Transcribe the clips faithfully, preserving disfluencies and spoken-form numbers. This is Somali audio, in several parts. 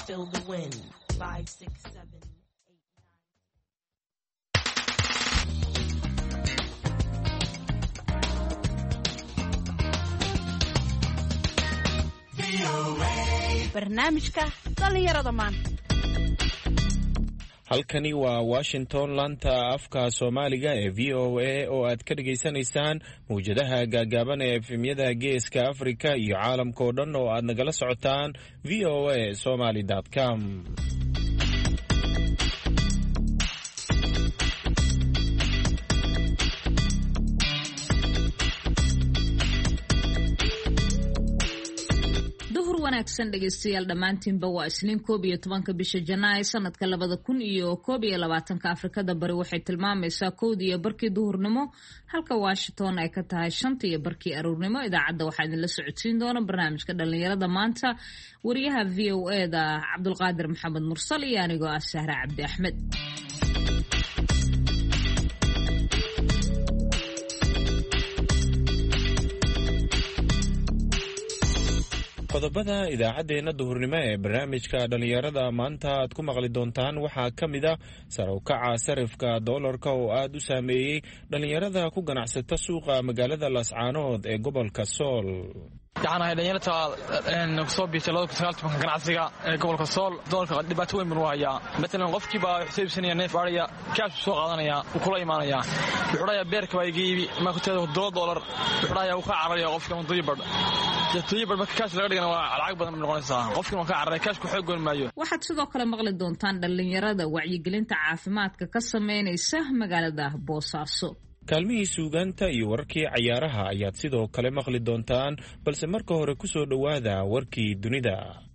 feel the wind. Five, six, seven. barnaamijka dhalinyarada maanta. halkani waa Washington, laanta afka Soomaaliga ee V O A oo aad ka dhageysanaysaan mawjadaha gaagaaban ee efemyada geeska Afrika iyo caalamka oo dhan oo aad nagala socotaan v o a somali dot com. wanaagsan dhegeystayaal dhammaantiinba waa isniin koob iyo tobanka bisha Janaayo sanadka labada kun iyo koob iyo labaatanka Afrikada bari waxay tilmaamaysaa kowda iyo barkii duhurnimo halka Washington ay ka tahay shanta iyo barkii aroornimo. idaacadda waxaa idinla socodsiin doona barnaamijka dhalinyarada maanta wariyaha V O A da Cabdulqaadir Maxamed Mursal iyo anigoo ah Sahra Cabdi Axmed. qodobada idaacadeena duhurnimo ee barnaamijka dhalinyarada maanta aad ku maqli doontaan waxaa ka mid ah sare u kaca sarifka doolarka oo aad u saameeyey dhalinyarada ku ganacsata suuqa magaalada Laascaanood ee gobolka Sool. waxaan ahay dhalinyarada soo biisay laba kun iyo sagaal iyo toban ganacsiga ee gobolka Sool. doolarka dhibaato weyn buu hayaa. Midna qofkii baa wuxuu iibsanaya neef ariya kaash soo qaadanaya uu kula imaanaya wuxuu dhayaa beerka waa iga iibi ma ku taado doolar wuxuu dhayaa uu ka cararaya qofka uu dibad jatiiba marka kaash laga dhigana waa lacag badan noqonaysaa qofkii uu ka cararaya kaash ku xoog goon maayo. waxaad sidoo kale maqli doontaan dhalinyarada wacyigelinta caafimaadka ka sameynaysa magaalada Boosaaso. kaalmihii suugaanta iyo wararkii cayaaraha ayaad sidoo kale maqli doontaan, balse marka hore ku soo dhowaada warkii dunida.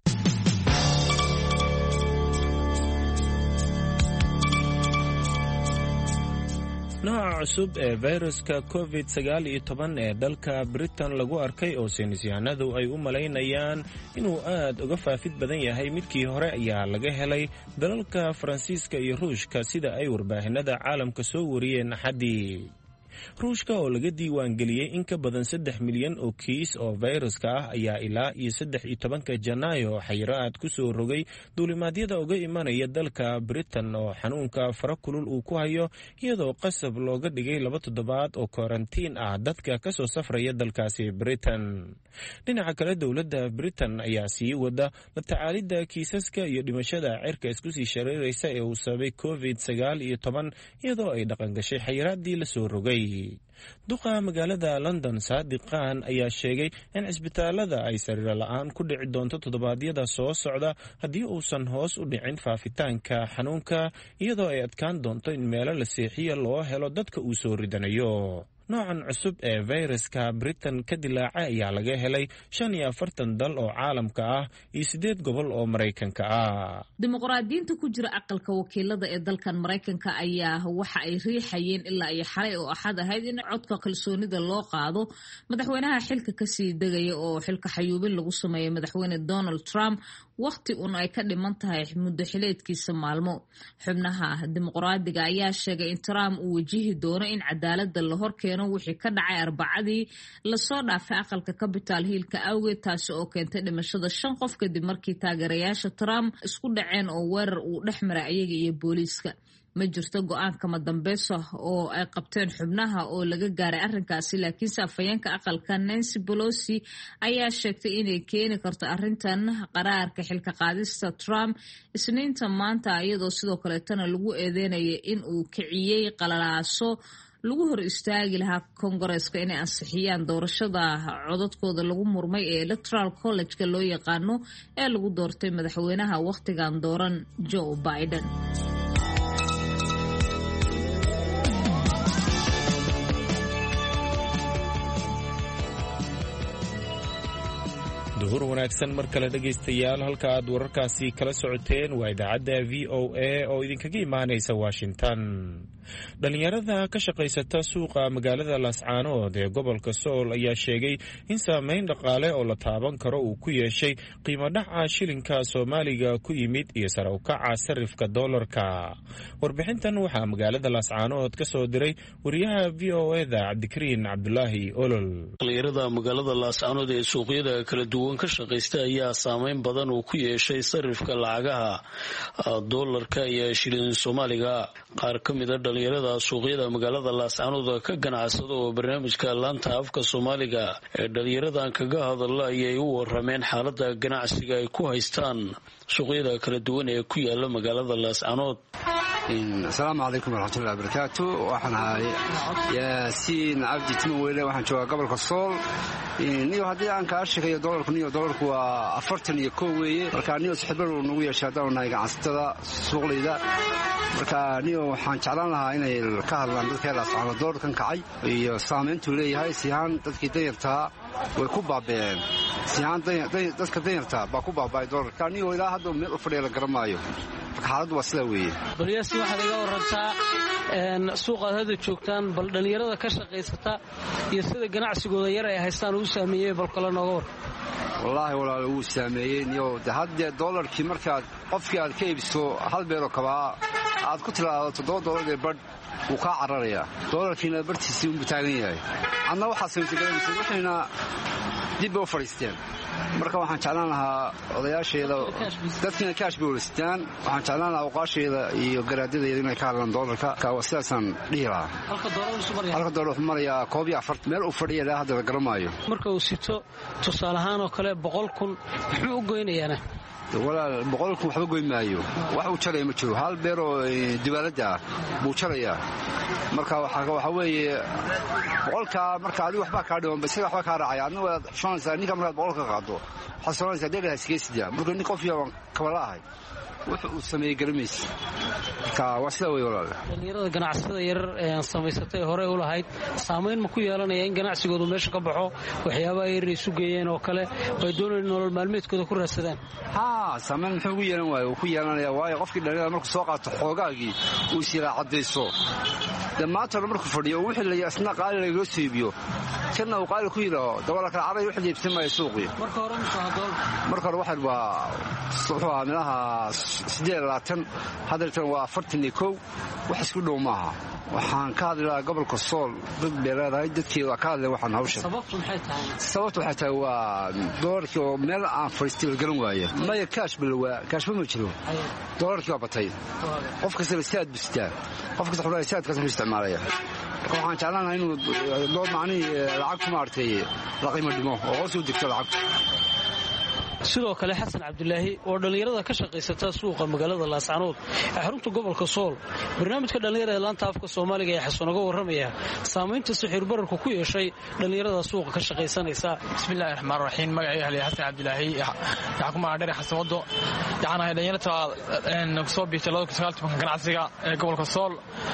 nooca cusub ee fayraska covid sagaal iyo toban ee dalka Britain lagu arkay oo saynisyahanadu ay u malaynayaan inuu aad uga faafid badan yahay midkii hore ayaa laga helay dalalka Faransiiska iyo Ruushka sida ay warbaahinada caalamka soo wariyeen Axaddii. ruushka oo laga diiwaan geliyey in ka badan saddex milyan oo kiis oo fayraska ah ayaa ilaa iyo saddex iyo tobanka Janaayo xayiraad ku soo rogay duulimaadyada uga imanaya dalka Britain oo xanuunka fara kulul uu ku hayo, iyadoo qasab looga dhigay laba toddobaad oo karantiin ah dadka ka soo safraya dalkaasi Britain. dhinaca kale dowladda Britain ayaa sii wada la tacaalidda kiisaska iyo dhimashada cirka isku sii shareeraysa ee uu sababay covid sagaal iyo toban, iyadoo ay dhaqan gashay xayiraadii la soo rogay. duqa magaalada London Sadiq Khan ayaa sheegay in cisbitaalada ay sariir la'aan ku dhici doonto toddobaadyada soo socda haddii uusan hoos u dhicin faafitaanka xanuunka, iyadoo ay adkaan doonto in meelo la seexiyo loo helo dadka uu soo ridanayo. noocan cusub ee fayraska Britain ka dilaacay ayaa laga helay shan iyo afartan dal oo caalamka ah iyo sideed gobol oo Mareykanka ah. dimuqraadiyiinta ku jira aqalka wakiilada ee dalkan Mareykanka ayaa waxa ay riixayeen ilaa iyo xalay oo Axad ahayd in codka kalsoonida loo qaado madaxweynaha xilka ka sii degaya oo xilka xayuubin lagu sameeyay madaxweyne Donald Trump waqti un ay ka dhiman tahay muddo xileedkiisa maalmo. xubnaha dimuqraadiga ayaa sheegay in Trump uu wajihi doono in cadaaladda la horkeeno wixii ka dhacay Arbacadii la soo dhaafay aqalka Capitol Hill-ka awgeed, taasi oo keentay dhimashada shan qof kadib markii taageerayaasha Trump isku dhaceen oo weerar uu dhex maray ayaga iyo booliiska. ma jirto go'aan kama dambayso oo ay qabteen xubnaha oo laga gaaray arrinkaasi, laakiinse afhayeenka aqalka Nancy Pelosi ayaa sheegtay inay keeni karto arrintan qaraarka xilka qaadista Trump isniinta maanta, iyadoo sidoo kaleetana lagu eedeynayay in uu kiciyey qalalaaso lagu hor istaagi lahaa Kongareeska inay ansixiyaan doorashada codadkooda lagu murmay ee Electoral College-ka loo yaqaano ee lagu doortay madaxweynaha waqtigan dooran Joe Biden. duhur wanaagsan mar kale dhegaystayaal, halka aad wararkaasi kala socoteen waa idaacadda V O A oo idinkaga imaanaysa Washington. dhalinyarada ka shaqaysata suuqa magaalada Laascaanood ee gobolka Sool ayaa sheegay in saameyn dhaqaale oo la taaban karo uu ku yeeshay qiimo dhaca shilinka Soomaaliga ku yimid iyo sare u kaca sarifka doolarka. warbixintan waxaa magaalada Laascaanood ka soo diray wariyaha V O A da Cabdikariin Cabdulaahi Olol. dhalinyarada magaalada Laascaanood ee suuqyada kala duwan suuqan ka shaqaysta ayaa saameyn badan uu ku yeeshay sarifka lacagaha doolarka iyo shilin soomaaliga. qaar ka mid a dhalinyarada suuqyada magaalada laascaanood ka ganacsada oo barnaamijka laanta afka soomaaliga ee dhalinyaradan kaga hadala ayay u warameen xaalada ganacsiga ay ku haystaan suuqyada kala duwan ee ku yaala magaalada laascaanood. asalaamu calaykum waraxmatullahi wabarakaatu. waxaan ahay yaasiin cabdi timaweyne, waxaan joogaa gobolka sool. niyo haddii aan kaa sheegayo doolarku niyo doolarku waa afartan iyo kow weeye. marka niyo sixibadu nagu yeeshay haddaanu nahay ganacsatada suuqlayda. marka niyo waxaan jeclaan lahaa inay ka hadlaan dadka laascaanood doolarkan kacay iyo saamayntuu leeyahay. sihaan dadkii danyartaa way ku baabeen. sihaan dadka danyartaa baa ku baaba'ay doolarka. niyo ilaa hadda meel u fadhiya la garamaayo. marka xaaladdu waa sidaa weeye. balyaasi waxaad iga warantaa suuqaad hadda joogtaan, bal dhallinyarada ka shaqaysata iyo sida ganacsigooda yar ay haystaan uu saameeyey, bal kale nooga war. wallaahi walaal wuu saameeyey. niyo de haddee doolarkii markaad qofkii aad ka iibso hal beeroo kabaa aad ku tilaado toddoba doolar ee badh wuu kaa cararayaa. doolarkiina barhtiisii unbuu taagan yahay. adna waxaad samaysagalaysa waxayna dib bay u fadhiisteen. marka waxaan jeclaan lahaa odayaasheeda dadkiina kaash bay walaystaan. waxaan jeclaan lahaa awqaasheeda iyo garaadadeeda inay ka hadlaan doolarka. sidaasaan dhihi lahaa. halka doolar wuxuu marayaa koob iyo afart meel uu fadhiya ilaa hadda la garamaayo. marka uu sito tusaale ahaan oo kale boqol kun muxuu u goynayaana? walaal boqol kun waxba goyn maayo. wax uu jaraya ma jiro. hal beeroo dibaaladda ah buu jarayaa. marka waxaa weeye boqolkaa marka adigu waxbaa kaa dhimanba isaga waxbaa kaa raacaya. adna waad xushonaysaa ninka markaad boqolka qaado waxaad soonaysaa dheeraha sigeesidaa. marka nin qof iyo kabala ahay wuxu uu sameeyey garamaysa. marka waa sidaa wey walaal. dhallinyarada ganacsada yarar ee samaysatay horey u lahayd saamayn ma ku yeelanaya in ganacsigoodu meesha ka baxo waxyaabaha yar isu geeyeen oo kale ay doonayeen nolol maalmeedkooda ku raadsadaan? haa, saamayn muxuu ugu yeelan waayo? wuu ku yeelanaya. waayo qofkii dhallinyarada markuu soo qaato xoogaagii uu isiraa caddayso dee maantana markuu fadhiyo oo wixii la asna qaali lagoo soo iibiyo kana uu qaali ku yidhaaho dabala kala caray wixii iibsan maayo suuqii. marka hore marka hore waxaan waa wuxuu ahaa meelaha siddeed iyo labaatan, haddeertan waa afartan iyo kow. wax isku dhow maaha. waxaan ka hadli lahaa gobolka sool dad bay leedahay. dadkii waa ka hadleen waxaan hawsha. sababtu maxay tahay? sababtu waxay tahay waa doolarkii oo meel aan fadhiistay la garan waaya. maya kaash balwaa kaashba ma jiro. doolarkii waa batay. qof kastaba saad bustaa. qof kasta xulaa saadkaas u isticmaalaya. waxaan jeclaan lahaa inuu doo macnihii lacagtu maaragtay la qiimo dhimo oo hoos u degto lacagtu. sidoo kale xasan cabdulaahi oo dhallinyarada ka shaqaysata suuqa magaalada laascaanood ee xarunta gobolka sool barnaamijka dhallinyarada laanta afka soomaaliga ee xasan uga warramaya saamaynta sixir bararku ku yeeshay dhallinyarada suuqa ka shaqaysanaysa. bismillahi raxmaan raxiim. magacayga haliya xasan cabdulaahi waxaa ku magaca dheer xasan wado. waxaan ahay dhallinyarta soo biitay labada kun sagaal iyo tobanka ganacsiga ee gobolka sool.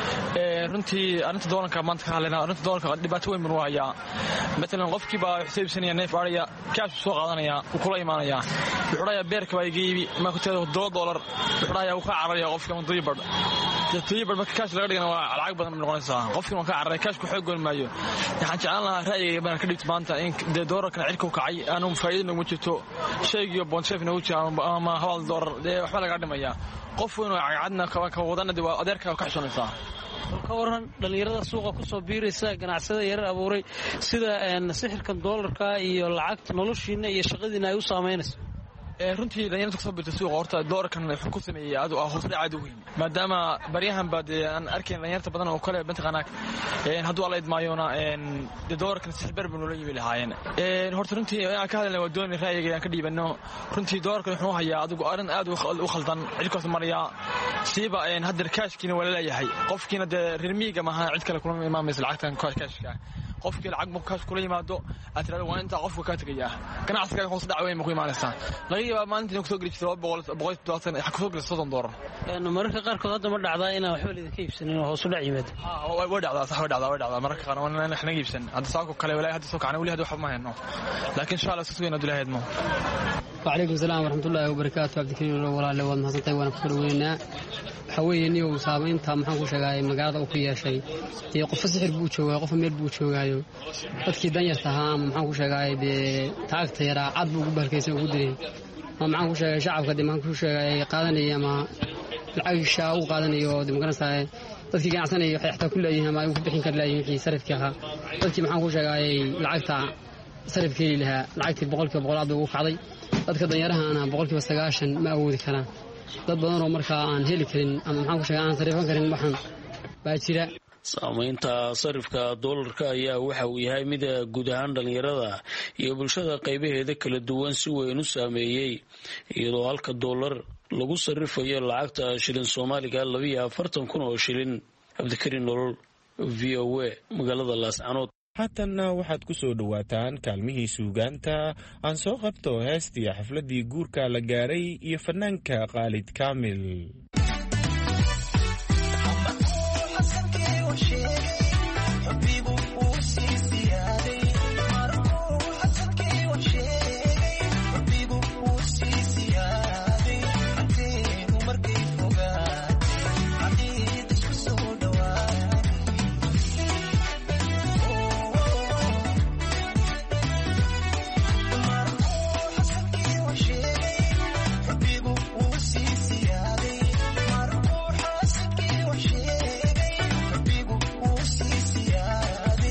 runtii arrinta doolarka maanta ka hadlayna arrinta doolarka dhibaato weyn buu hayaa. matalan qofkiiba wuxuu iibsanaya neef ariya kaash soo qaadanaya uu kula imaanaya. wuxuu dhayaa beerka baa iga iibi ma ku teedo todoba doolar. wuxuu dhayaa uu ka cararaya qofka muddo bad. dadkii bad marka kaash laga dhigana waa lacag badan noqonaysaa. qofkii waa ka cararay kaash ku xoog goyn maayo. waxaan jeclaan lahaa ra'yiga baan ka dhigto maanta in doolarkan cirka u kacay aanu faa'iido nagu jirto. shaygiyo bonsheef nagu jira ama hal doolar waxba laga dhimaya. qof weyn oo cagcadna ka wadana waa adeerka ka xishonaysaa. ka waran dhallinyarada suuqa ku soo biiraysa ganacsada yarar abuuray sida sixirkan doolarka iyo lacagta noloshiina iyo shaqadiina ay u saamaynayso? runtii dhallinyarada kusoo biirta suuqa horta doolarkan wuxuu ku sameeyey aad hoos dhacaad weyn maadaama baryahan baa dee aan arkayn dhallinyarta badan oo kale mataqaanaa hadduu alla idmaayona dee doolarkan sixir bar buu noola yimi lahaayeen. horta runtii aan ka hadlayna waa dooni ra'yiga aan ka dhiibano. runtii doolarkan wuxuu hayaa adigu arrin aad u khaldan cirkaas maraya siiba haddeer kaashkiina waa laleeyahay. qofkiina dee reer miyiga maaha cid kale kulama imaamaysa lacagtan kaashka. qofkii lacag markuu kaash kula yimaado aad tirahdo waa intaa qofka kaa tegayaa. ganacsiga hoos dhac weyn ma ku imaanaysaa. laga yaabaa maalintii inuu kusoo geli jirto laba boqol boqol iyo toddobaatan waxaa kusoo gelisa soddon doolar. mararka qaarkood hadda ma dhacdaa inaan waxba laidinka iibsanin oo hoos u dhac yimaado? way dhacdaa sax way dhacdaa way dhacdaa mararka qaar waan naga iibsan. hadda saako kale walaa hadda soo kacna weli hadda waxba ma hayno. laakiin insha Allah soo weyn adula heedmo. وعليكم السلام ورحمة الله وبركاته. عبد الكريم والله واد محسنتي وانا كفر وينا waxaweye niyo saamaynta maxaan ku sheegay magaalada uu ku yeeshay iyo qof sixir buu joogaa qof meel buu joogaayo dadkii danyarta ahaa maxaan ku sheegay be taagta yara cad buu ugu barkaysan ugu diray ma maxaan ku sheegay shacabka dimaan ku sheegay qaadanaya ma lacag shaa u qaadanayo dimuqraasay dadkii ganacsanaya waxay xataa ku leeyihiin ama ay ku bixin kar leeyihiin wixii sarifka ahaa dadkii maxaan ku sheegay lacagta sarifka heli lahaa lacagtii boqolkiiba boqol aad ugu kacday dadka danyarahana boqolkiiba sagaashan ma awoodi karaan dad badan oo markaa aan heli karin ama maxaan ku sheegaa aan sarifan karin waxaan baa jira saamaynta sarifka doolarka ayaa waxa uu yahay mid guud ahaan dhalinyarada iyo bulshada qaybaheeda kala duwan si weyn u saameeyey iyadoo halka doolar lagu sarifayo lacagta shilin soomaaliga labiyo afartan kun oo shilin. cabdikariin nolol v o a magaalada laascanood. haatanna waxaad ku soo dhowaataan kaalmihii suugaanta aan soo qabto heestii xafladii guurka la gaaray iyo fanaanka khaalid kaamil. Yeah.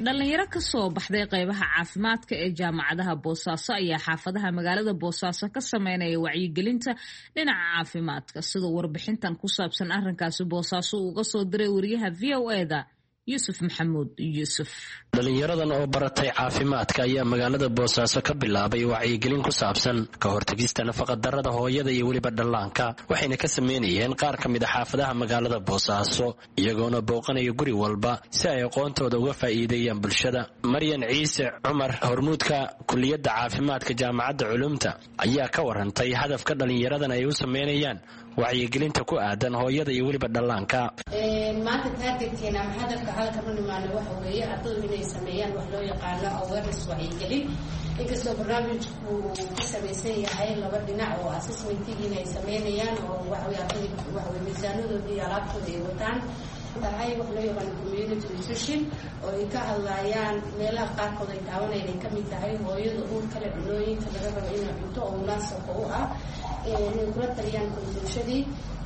dhalinyaro ka soo baxday qaybaha caafimaadka ee jaamacadaha Boosaaso ayaa xaafadaha magaalada Boosaaso ka sameynaya wacyigelinta dhinaca caafimaadka sida warbixintan ku saabsan arrinkaasi Boosaaso uga soo diray wariyaha V O A-da Yusuf Maxamuud Yusuf. dhalinyaradan oo baratay caafimaadka ayaa magaalada Boosaaso ka bilaabay wacyigelin ku saabsan ka hortagista nafaqo-darrada hooyada iyo weliba dhallaanka waxayna ka sameynayeen qaar ka mid ah xaafadaha magaalada Boosaaso iyagoona booqanaya guri walba si ay aqoontooda uga faa'iideeyaan bulshada. Maryan Ciise Cumar hormuudka kulliyadda caafimaadka jaamacadda Culumta ayaa ka warantay hadafka dhalinyaradan ay u sameynayaan wacyigelinta ku aadan hooyada iyo weliba dhallaanka. maanta taagteena hadafka halka nimaana waxa weeye ardaydu inay sameeyaan wax loo yaqaano awareness wacyigelin inkastoo barnaamijku ka samaysan yahay laba dhinac oo assessmentigii inay sameynayaan oo waxa weeye ardaydu waxa weeye miisaanadooda iyo alaabtooda ay wataan tahay wax loo yaqaano community nutrition oo ay ka hadlayaan meelaha qaarkood ay taabanayaan ay ka mid tahay hooyada uur kale cunooyinka laga rabo inay cunto oo munaasabka u ah inay kula taliyaan bulshadii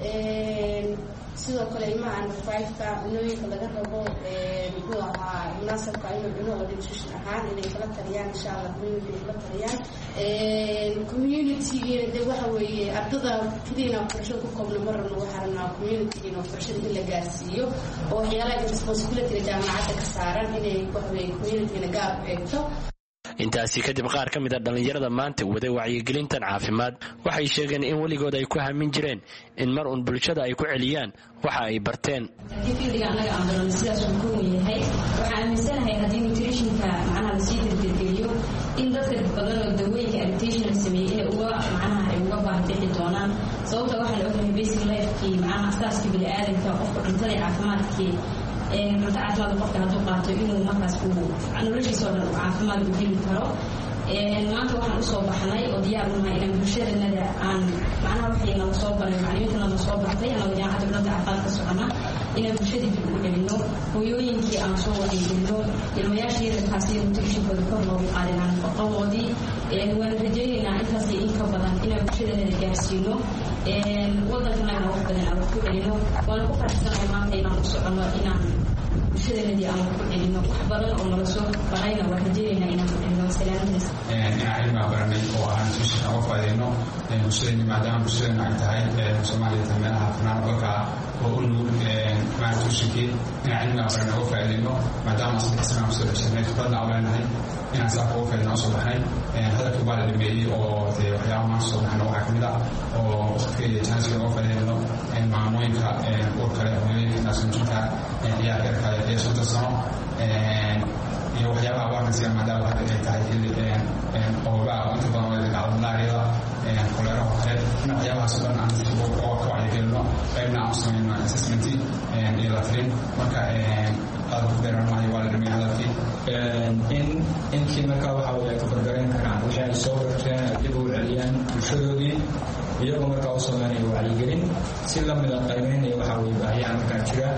sidoo kale ilmaha under five-ka cunooyinka laga rabo muxuu ahaa munaasabka inuu cuno oo nutrition ahaan inay kala taliyaan insha allah community kula taliyaan community de waxa weeye ardada keliina waxbarashada ku koobna ma rabno waxaa rabnaa community-giina waxbarashada in la gaarsiiyo oo waxyaalaha responsibility-ga jaamacadda ka saaran inay waxa weeye community-gina gaar u eegto. intaasi kadib qaar ka mid a dhalinyarada maanta waday wacyigelintan caafimaad waxay sheegeen in weligood ay ku hamin jireen in mar uun bulshada ay ku celiyaan waxa ay barteen. fiildiga annaga aan baran sidaas uu ku yahay waxaan aaminsanahay haddii nutritionka macnaha la sii dirdirgeliyo in dadka badan oo dawooyinka adaptation la sameeyey inay uga macnaha ay uga baahbixi doonaan sababta waxaa la ogyahay basic lifekii macnaha asaaskii bini'aadanka qofka cuntada caafimaadkii cunto caafimaad qofka hadduu qaato inuu markaas uu noloshiisa oo dhan caafimaad u heli karo. maanta waxaan usoo baxnay oo diyaar unahay inaan bulshadanada aan macnaha waxay nagu soo baray macalimiinta nagu soo bartay anagoo jaamacadda Culumta caafimaad ka socona inaan bulshadii dib ugu celino hooyooyinkii aan soo wacyigelino ilmayaasha yararkaasi nutritionkooda kor loogu qaadin aan nafaqadoodii waan rajaynaynaa intaas iyo in ka badan inaan bulshadanada gaarsiino wadankana inaan wax badan aan wax ku celino waana ku faraxsanahay maanta inaan u socono inaan bulshadanadii aan wax ku celino wax badan oo nala soo barayna waan rajaynaynaa inaan ku celino salaamadaas inaan cilmiga baranay oo aan nutritionka uga faa'iideyno bulshadeenni maadaama bulshadeenna ay tahay Soomaaliya tahay meelaha fanaan dalka oo u nugul nutritionkii inaan cilmiga baranay uga faa'iideyno maadaama saddex sano aan soo dhexshanay khibradna aan leenahay inaan saa uga faa'iideyno oo soo baxnay hadalkii baa la dhameeyey oo waxyaabaha maanta soo baxna waxaa ka mid ah oo waqtiga iyo jansiga uga faa'iideyno maamooyinka uur kale hooyooyinka naasnuujinka ciyaarka yarkale iyo soddon sano iyo waxyaabaha awaarnasiga maadaama hadda ay tahay xilli qobobaa oo inta badan wada dhacdo malaariyada koleeraha kale in waxyaabahaas oo dhan aan si uga ka wacyigelino qaybna aan u samayno assessmenti iyo la talin marka aada ku beeran maayo waa la dhameeyey hadalkii in inkii markaa waxa weye ay ka fargarayn karaan wixii ay soo barteen ay dib ugu celiyaan bulshadoodii iyagoo markaa u samaynayo wacyigelin si lamida qaymeynaya waxaa weye baahiyaha markaa jira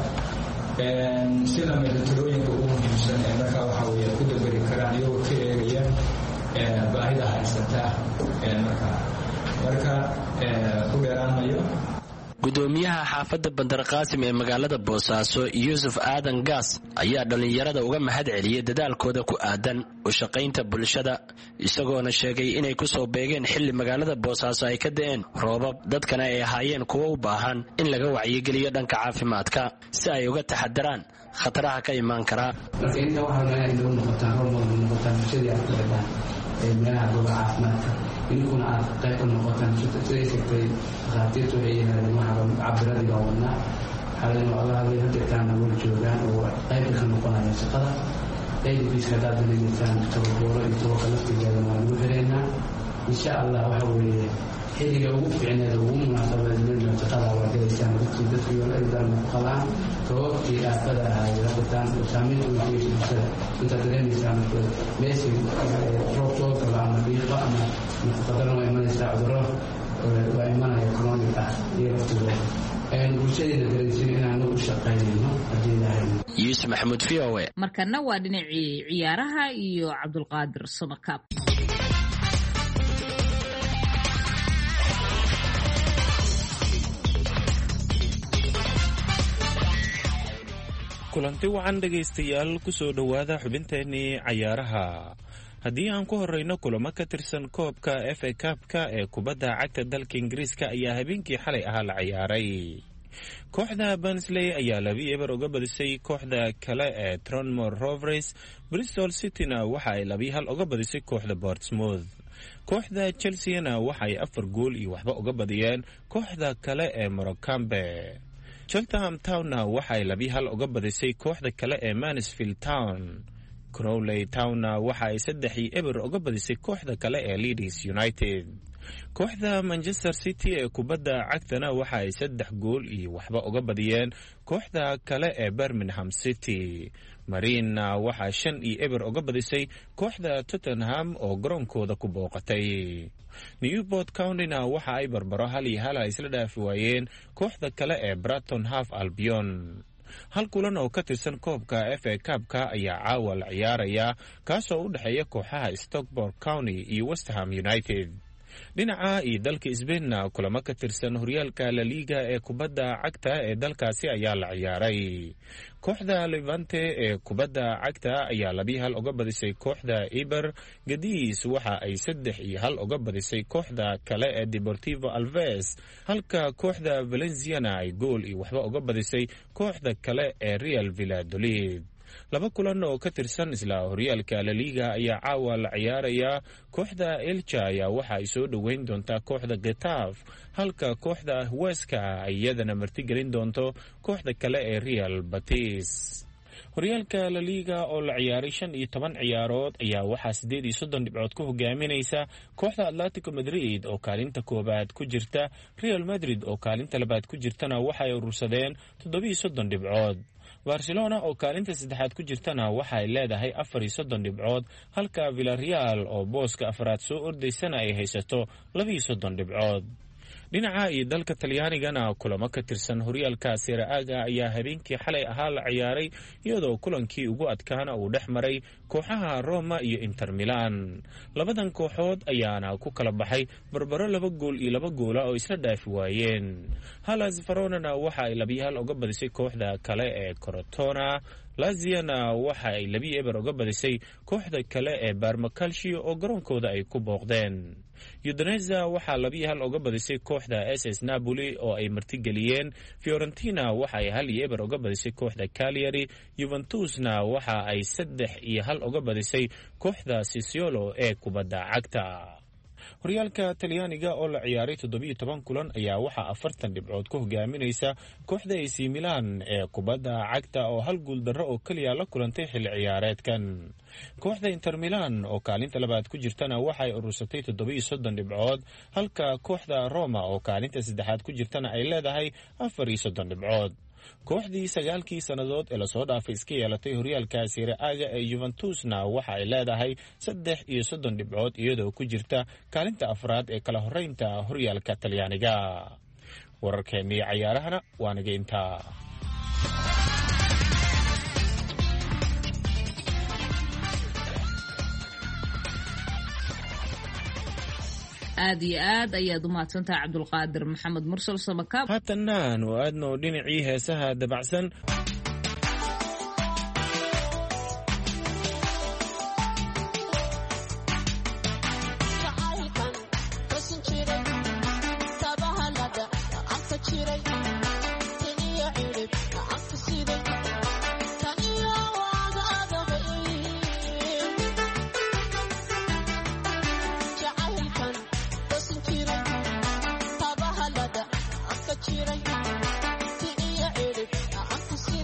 si lamida talooyinka ugu muhiimsan ee markaa waxa weye ku daberi karaan iyagoo ka eegaya baahida haysata markaa marka ku dheeraanayo. gudoomiyaha xaafadda Bandarqaasim ee magaalada Boosaaso Yusuf Aadan Gaas ayaa dhalinyarada uga mahad celiyay dadaalkooda ku aadan u shaqaynta bulshada isagoona sheegay inay ku soo beegeen xilli magaalada Boosaaso ay ka da'een roobab dadkana ay ahaayeen kuwa u baahan in laga wacyigeliyo dhanka caafimaadka si ay uga taxadaraan khataraha ka imaan kara. marka inta waxaa laga inuu noqotaa hormar noqotaa bulshada ku xidhan ee meelaha goobaha caafimaadka inkuna aad qayb ka noqotaan siday sheegtay dhakhaatiirtu waxay yidhahdeen waxaa cabiradii baa wadnaa xaaladii waa laga hadlay hadeertaana weli joogaan oo qayb ka noqonaya shaqada aydibiiska haddaad danaysaan tababooro iyo tabaqa laftigeeda waa lagu xiraynaa insha allah waxa weeye xilliga ugu fiicneeda ugu munaasabadeedna shaqada waa gelaysaan dadkii dadkii yoolaidan ku qabaan sababtii aafada ahayd hadeertaan oo saamaynta u yeeshay bulshada intaad dareemaysaan meeshay roob soo galo ama dhiiqo ama nafaqadana waa imanaysaa cudurro waa imanaya chronic ah iyo laftigooda bulshadeena dareensiin inaanu u shaqaynayno haddii ilahay. Yusuf Maxamuud V O A. markana waa dhinacii ciyaaraha iyo Cabdulqaadir Samakaab. kulanti wacan dhegaystayaal kusoo dhowaada xubinteennii cayaaraha. haddii aan ku horreyno kulamo ka tirsan koobka f a kabka ee kubadda cagta dalka ingiriiska ayaa habeenkii xalay ahaa la ciyaaray. kooxda Barnsley ayaa labi eber uga badisay kooxda kale ee Tranmere Rovers. Bristol Cityna waxa ay labi hal uga badisay kooxda Portsmouth. kooxda Chelsea-na waxa ay afar gool iyo waxba uga badiyeen kooxda kale ee Morecambe. Cheltenham Town-na waxa ay labi hal uga badisay kooxda kale ee Mansfield Town. Crawley Town-na waxa ay saddex iyo eber uga badisay kooxda kale ee Leeds United. kooxda Manchester City ee kubadda cagtana waxa ay saddex gool iyo waxba uga badiyeen kooxda kale ee Birmingham City. Marina waxa shan iyo eber uga badisay kooxda Tottenham oo garoonkooda ku booqatay. Newport County-na waxa ay barbaro hal iyo hal ay isla dhaafi waayeen kooxda kale ee Brighton Hove Albion. hal kulan oo ka tirsan koobka f a kabka ayaa caawa la ciyaaraya kaasoo u dhexeeya kooxaha Stockport County iyo West Ham United. dhinaca iyo dalka Spain-na kulamo ka tirsan horyaalka La Liga ee kubadda cagta ee dalkaasi ayaa la ciyaaray. kooxda Levante ee kubadda cagta ayaa labi hal uga badisay kooxda Eibar. Cadiz waxa ay saddex iyo hal uga badisay kooxda kale ee Deportivo Alaves, halka kooxda Valencia-na ay gool iyo waxba uga badisay kooxda kale ee Real Valladolid. laba kulan oo ka tirsan isla horyaalka La Liga ayaa caawa la ciyaaraya. kooxda Elche ayaa waxa ay soo dhoweyn doontaa kooxda Getafe, halka kooxda Huesca ay iyadana martigelin doonto kooxda kale ee Real Betis. horyaalka La Liga oo la ciyaaray shan iyo toban ciyaarood ayaa waxaa siddeed iyo soddon dhibcood ku hogaaminaysa kooxda Atletico Madrid oo kaalinta koobaad ku jirta. Real Madrid oo kaalinta labaad ku jirtana waxay urursadeen toddoba iyo soddon dhibcood. Barcelona oo kaalinta saddexaad ku jirtana waxa ay leedahay afar iyo soddon dhibcood, halka Villarreal oo booska afraad soo ordaysana ay haysato laba iyo soddon dhibcood. dhinaca iyo dalka Talyaanigana kulamo ka tirsan horyaalka Serie A ayaa habeenkii xalay ahaa la ciyaaray, iyadoo kulankii ugu adkaana uu dhex maray kooxaha Roma iyo Inter Milan. labadan kooxood ayaana ku kala baxay barbaro laba gool iyo laba goola oo isla dhaafi waayeen. Hellas Verona waxa ay labi hal uga badisay kooxda kale ee Crotona. Lazio-na waxa ay labi eber uga badisay kooxda kale ee Parma Calcio oo garoonkooda ay ku booqdeen. Udinese waxaa labi hal uga badisay kooxda S S Napoli oo ay martigeliyeen. Fiorentina waxa ay hal iyo eber uga badisay kooxda Cagliari. Juventusna waxa ay saddex iyo hal uga badisay kooxda Sassuolo ee kubadda cagta. horyaalka Talyaaniga oo la ciyaaray toddobiyo toban kulan ayaa waxaa afartan dhibcood ku hogaaminaysa kooxda A C Milan ee kubadda cagta oo hal guul darro oo keliya la kulantay xilli ciyaareedkan. kooxda Inter Milan oo kaalinta labaad ku jirtana waxay urursatay toddobiyo soddon dhibcood, halka kooxda Roma oo kaalinta saddexaad ku jirtana ay leedahay afar iyo soddon dhibcood. kooxdii sagaalkii sannadood ee lasoo dhaafay iska yeelatay horyaalka Serie A-ga ee Juventusna waxa ay leedahay saddex iyo soddon dhibcood, iyadoo ku jirta kaalinta afraad ee kala horreynta horyaalka Talyaaniga. wararkeennii cayaarahana waa naga intaa. aad iyo aad ayaad u mahadsantahay cabdulqaadir maxamed mursal samakaab. haatanna aanu aadno dhinacii heesaha dabacsan. Chira, ti iya edit, aku si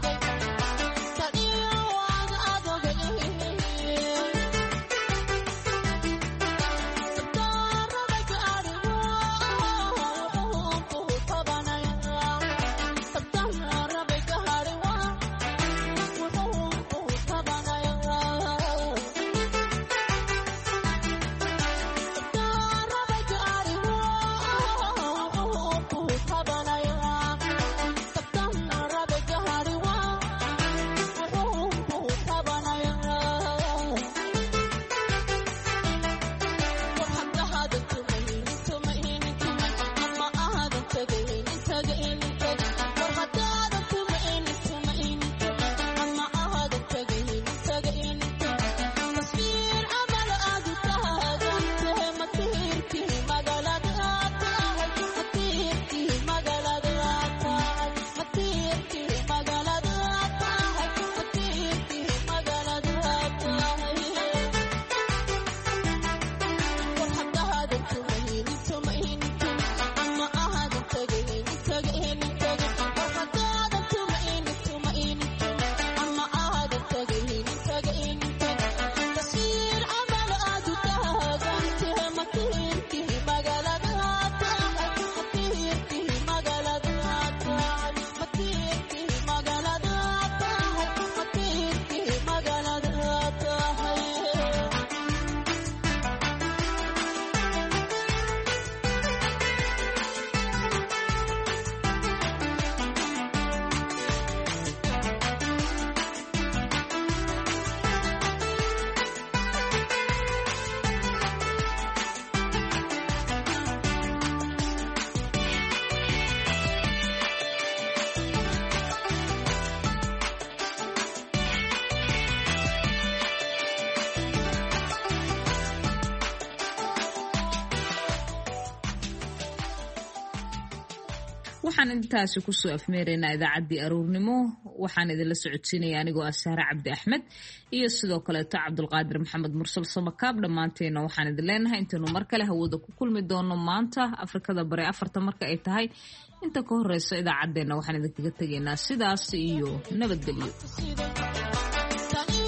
waxaan intaasi kusoo afmeeraynaa idaacaddii aroornimo waxaan idinla socodsiinaya anigoo ah Sahra Cabdi Axmed iyo sidoo kaleeto Cabdulqaadir Maxamed Mursal Samakaab dhammaanteena waxaan idin leenahay intaanu mar kale hawada ku kulmi doono maanta Afrikada Bari afarta marka ay tahay inta ka horeysa idaacadeena waxaan idinkaga tegaynaa sidaas iyo nabadgelyo.